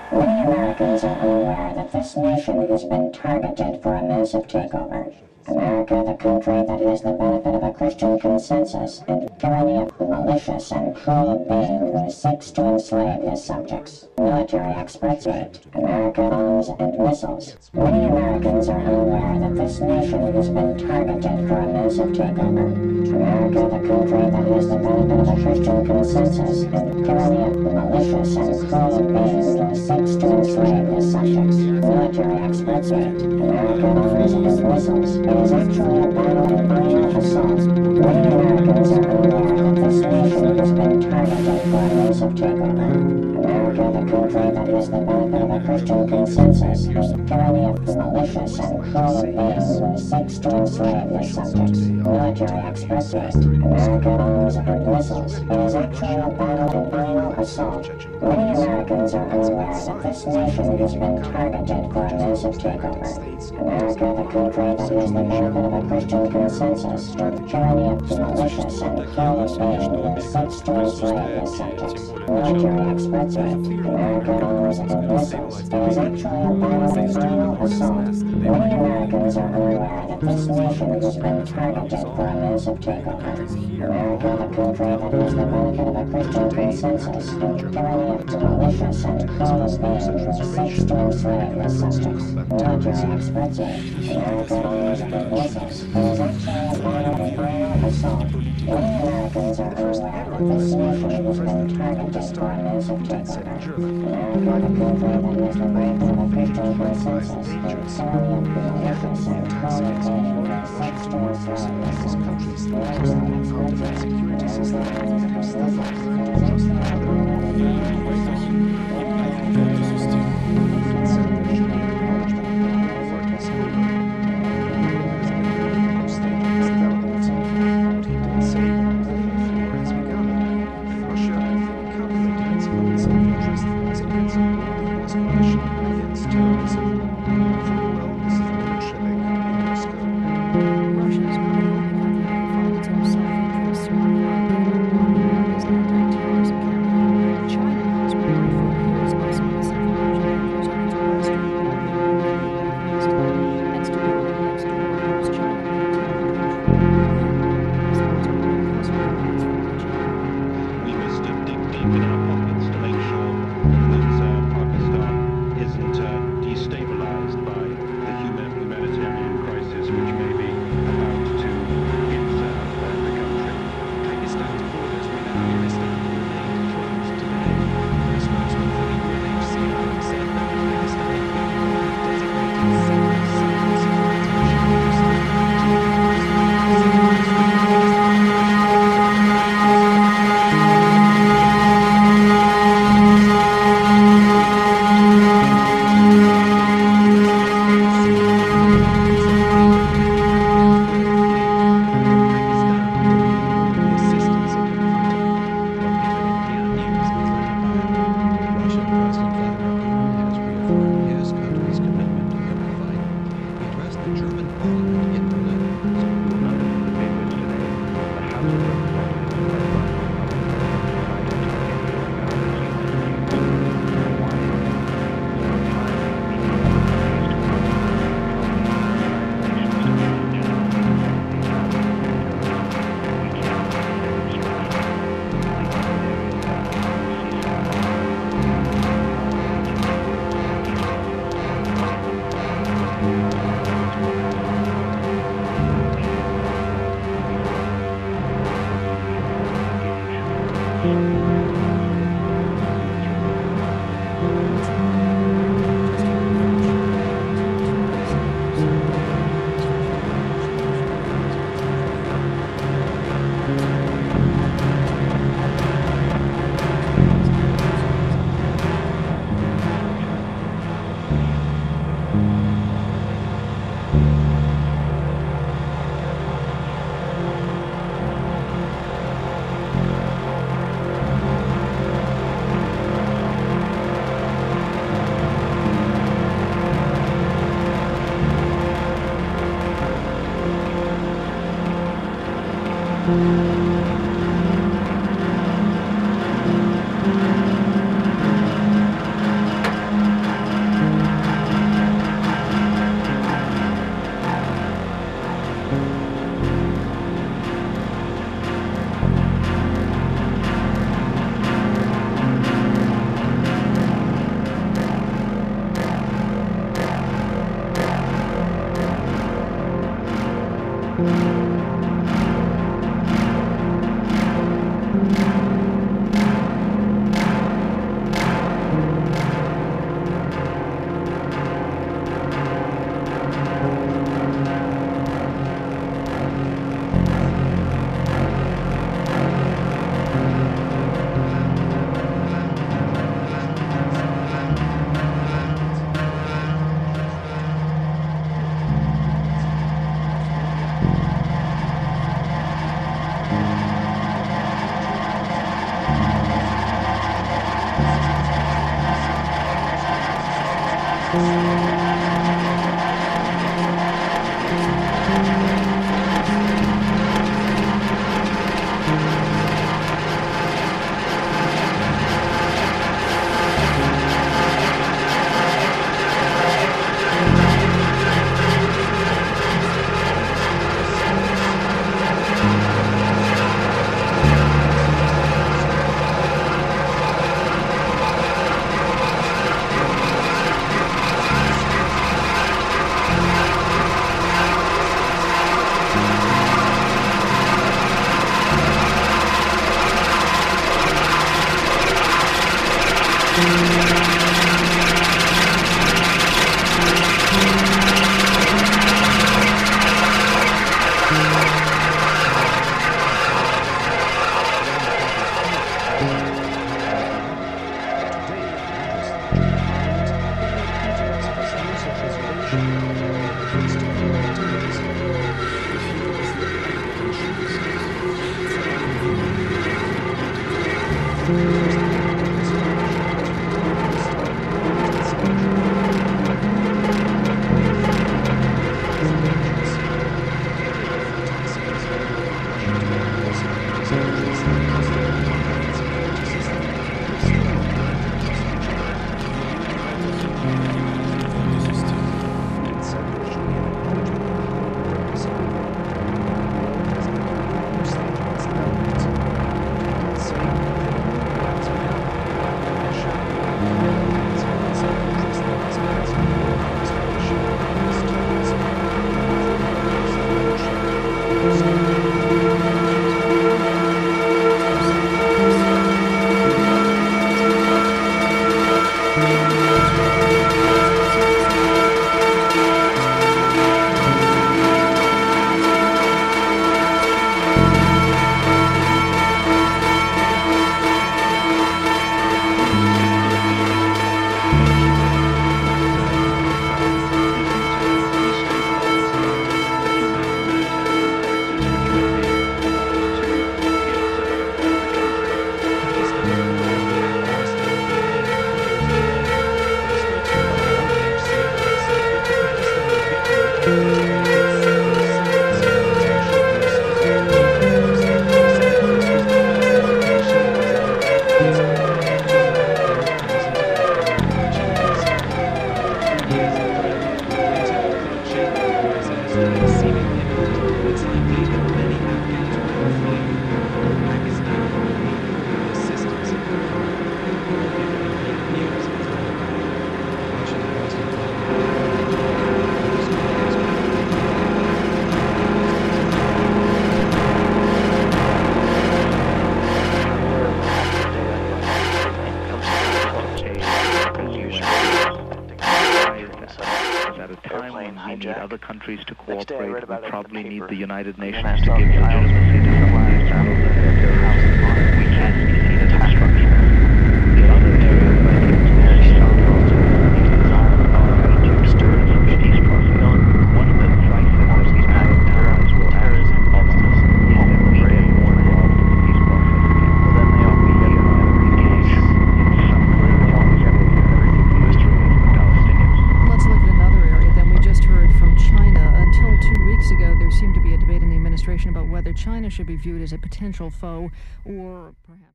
Many Americans are unaware that this nation has been targeted for a massive takeover. America, the country that has the benefit of a Christian consensus and tyranny of a malicious and cruel being who seeks to enslave his subjects. Military experts rate America bombs and missiles. Many Americans are unaware that this nation has been targeted for a massive takeover. America, the country that has the benefit of a Christian consensus and tyranny of a malicious and cruel being who seeks to enslave his subjects. Military experts rate America bombs and missiles. It is actually a battle and final assault. Many Americans are unaware that this nation has been targeted for a massive takeover. America, the country that has the benefit of a Christian consensus, is the tyranny of malicious and cruel beings who seeks to enslave his subjects. Military experts rate America bombs and missiles. It is actually a battle and final assault. Many Americans are unaware that this nation has been targeted for a massive takeover. America, the country that has the benefit of a Christian consensus, the tyranny of malicious and cruel beings who seeks to enslave his subjects. Military experts rate America bombs and missiles. It is actually a battle and final assault. Many Americans are unaware that this nation has been targeted for a massive takeover. America, the country that has the benefit of a Christian consensus, the tyranny of malicious and cruel beings who seeks to enslave his subjects. Military experts rate America bombs and missiles. It is actually a battle and final assault. Many Americans are unaware that this nation has been targeted for a massive takeover. America, the country that has the benefit of a Christian consensus, the tyranny of malicious and cruel beings who seeks to enslave his subjects. Military experts rate America bombs and missiles. Other countries to cooperate, we probably need the United Nations to give legitimacy to some of these battles that they're terrorists. We can't be seen as obstructionists. The other area that I think is see South also is the desire to disturb the peace process. One of the crises that these terrorists will have is that we get more involved in the peace process again. Well, then they all engage in some kind of history of the Palestinians. Let's look at another area then. We just heard from China. Until 2 weeks ago, there seemed to be a debate in the administration about whether China should be viewed as a potential foe or perhaps